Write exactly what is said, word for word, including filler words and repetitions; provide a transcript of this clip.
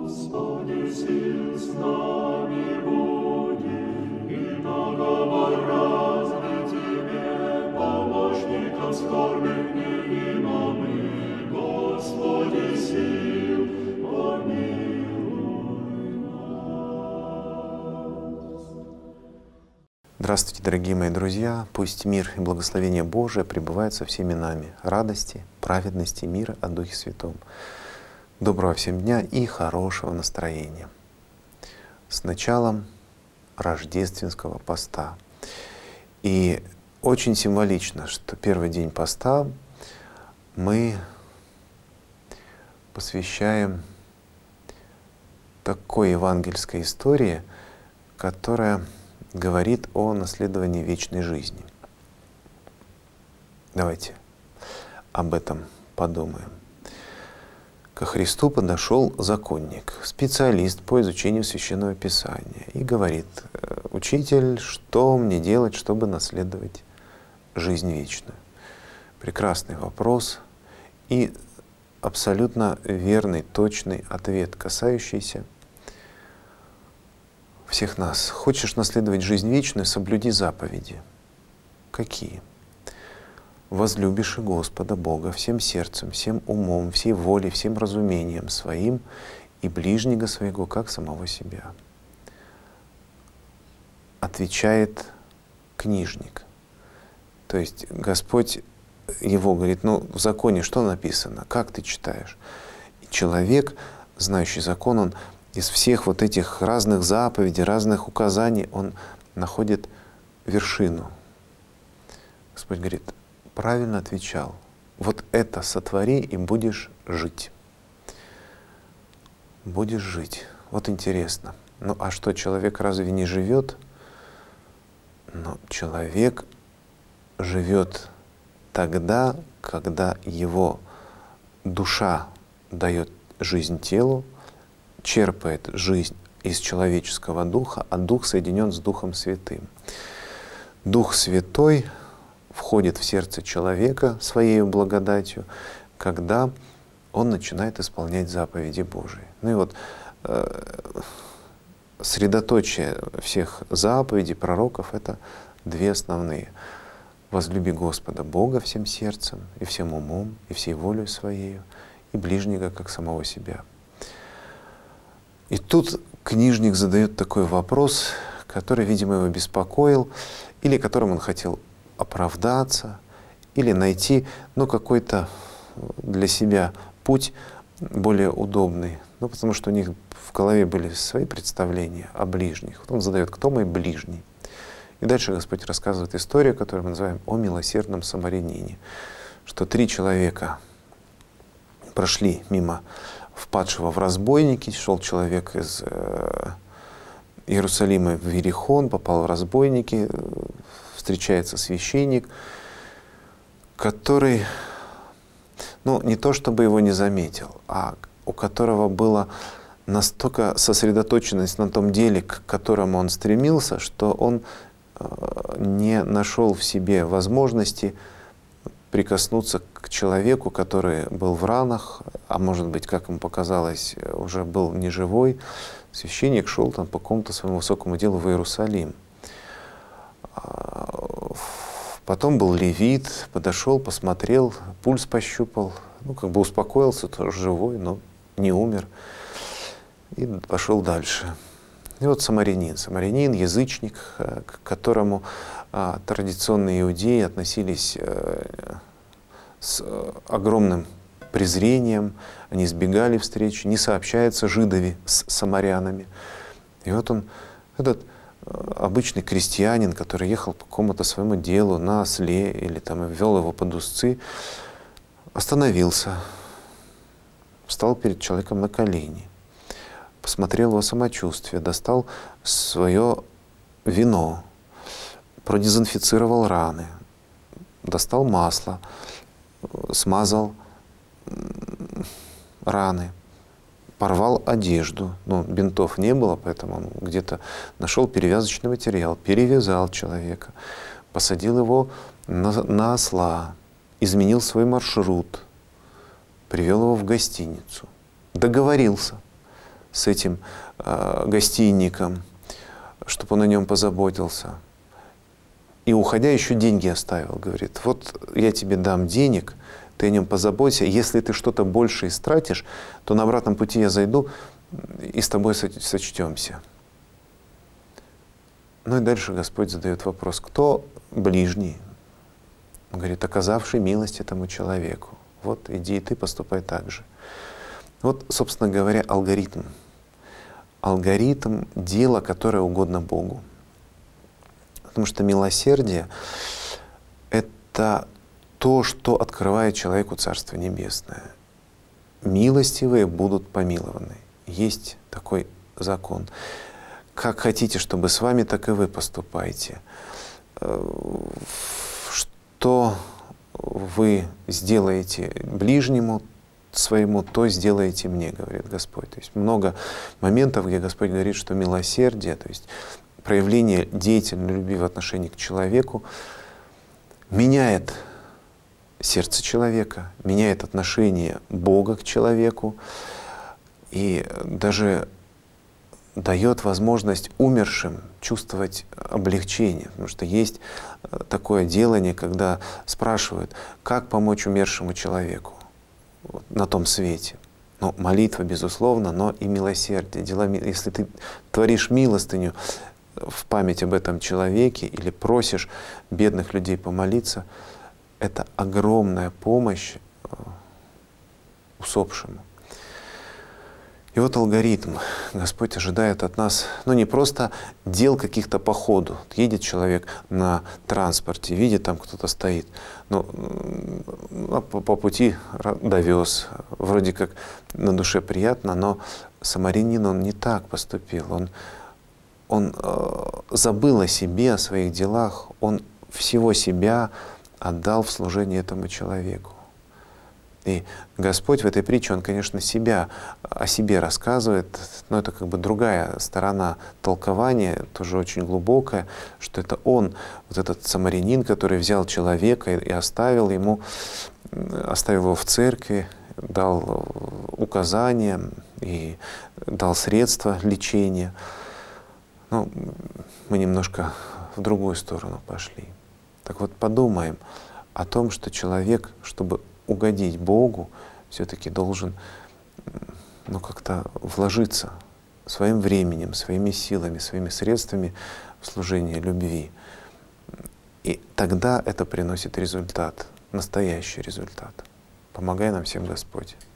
Господи, сил с нами буди, и наговор разный Тебе, помощником скорбных невидимым, Господи, сил, помилуй нас. Здравствуйте, дорогие мои друзья! Пусть мир и благословение Божие пребывают со всеми нами, радости, праведности, мира от Духе Святом. Доброго всем дня и хорошего настроения. С началом рождественского поста. И очень символично, что первый день поста мы посвящаем такой евангельской истории, которая говорит о наследовании вечной жизни. Давайте об этом подумаем. Ко Христу подошел законник, специалист по изучению Священного Писания, и говорит: «Учитель, что мне делать, чтобы наследовать жизнь вечную?» Прекрасный вопрос и абсолютно верный, точный ответ, касающийся всех нас. Хочешь наследовать жизнь вечную, соблюди заповеди. Какие? Возлюбишь Господа Бога всем сердцем, всем умом, всей волей, всем разумением своим и ближнего своего, как самого себя. Отвечает книжник. То есть Господь его говорит: ну, в законе что написано? Как ты читаешь? И человек, знающий закон, он из всех вот этих разных заповедей, разных указаний, он находит вершину. Господь говорит: правильно отвечал. Вот это сотвори, и будешь жить. Будешь жить. Вот интересно. Ну а что, человек разве не живет? Но человек живет тогда, когда его душа дает жизнь телу, черпает жизнь из человеческого духа, а дух соединен с Духом Святым. Дух Святой входит в сердце человека своей благодатью, когда он начинает исполнять заповеди Божии. Ну и вот э, средоточие всех заповедей пророков — это две основные. Возлюби Господа Бога всем сердцем и всем умом, и всей волей своей, и ближнего, как самого себя. И тут книжник задает такой вопрос, который, видимо, его беспокоил, или которым он хотел оправдаться, или найти, ну, какой-то для себя путь более удобный. Ну, потому что у них в голове были свои представления о ближних. Вот он задает: кто мой ближний? И дальше Господь рассказывает историю, которую мы называем «О милосердном самарянине», что три человека прошли мимо впадшего в разбойники, шел человек из э, Иерусалима в Иерихон, попал в разбойники, встречается священник, который, ну, не то чтобы его не заметил, а у которого была настолько сосредоточенность на том деле, к которому он стремился, что он э, не нашел в себе возможности прикоснуться к человеку, который был в ранах, а может быть, как ему показалось, уже был неживой. Священник шел там по какому-то своему высокому делу в Иерусалим. Потом был левит, подошел, посмотрел, пульс пощупал, ну, как бы успокоился, тоже живой, но не умер, и пошел дальше. И вот самарянин, самарянин, язычник, к которому а, традиционные иудеи относились а, с огромным презрением, они избегали встреч, не сообщается жидови с самарянами. И вот он, этот обычный крестьянин, который ехал по какому-то своему делу на осле или там вел его под узцы, остановился, встал перед человеком на колени, посмотрел его самочувствие, достал свое вино, продезинфицировал раны, достал масло, смазал раны, порвал одежду. Ну, бинтов не было, поэтому он где-то нашел перевязочный материал, перевязал человека, посадил его на, на осла, изменил свой маршрут, привел его в гостиницу, договорился с этим э, гостинником, чтобы он о нем позаботился. И уходя еще деньги оставил. Говорит, вот я тебе дам денег, ты о нем позаботься. Если ты что-то больше истратишь, то на обратном пути я зайду и с тобой сочтемся. Ну и дальше Господь задает вопрос, кто ближний? Он говорит, оказавший милость этому человеку. Вот иди и ты поступай так же. Вот, собственно говоря, алгоритм. Алгоритм дела, которое угодно Богу. Потому что милосердие — это то, что открывает человеку Царство Небесное. Милостивые будут помилованы. Есть такой закон. Как хотите, чтобы с вами, так и вы поступайте. Что вы сделаете ближнему своему, то сделаете мне, говорит Господь. То есть много моментов, где Господь говорит, что милосердие, то есть проявление деятельной любви в отношении к человеку, меняет сердце человека, меняет отношение Бога к человеку и даже дает возможность умершим чувствовать облегчение. Потому что есть такое делание, когда спрашивают, как помочь умершему человеку вот, на том свете. Ну, молитва, безусловно, но и милосердие. Дела, если ты творишь милостыню в память об этом человеке или просишь бедных людей помолиться, это огромная помощь усопшему. И вот алгоритм. Господь ожидает от нас, ну не просто дел каких-то по ходу. Едет человек на транспорте, видит, там кто-то стоит, ну, по, по пути довез, вроде как на душе приятно, но самарянин, он не так поступил. Он, он э, забыл о себе, о своих делах, он всего себя отдал в служение этому человеку. И Господь в этой притче, Он, конечно, себя, о себе рассказывает, но это как бы другая сторона толкования, тоже очень глубокая, что это Он, вот этот самарянин, который взял человека и оставил ему, оставил его в церкви, дал указания и дал средства лечения. Ну, мы немножко в другую сторону пошли. Так вот, подумаем о том, что человек, чтобы угодить Богу, все-таки должен ну, как-то вложиться своим временем, своими силами, своими средствами в служение любви. И тогда это приносит результат, настоящий результат. Помогай нам всем Господь.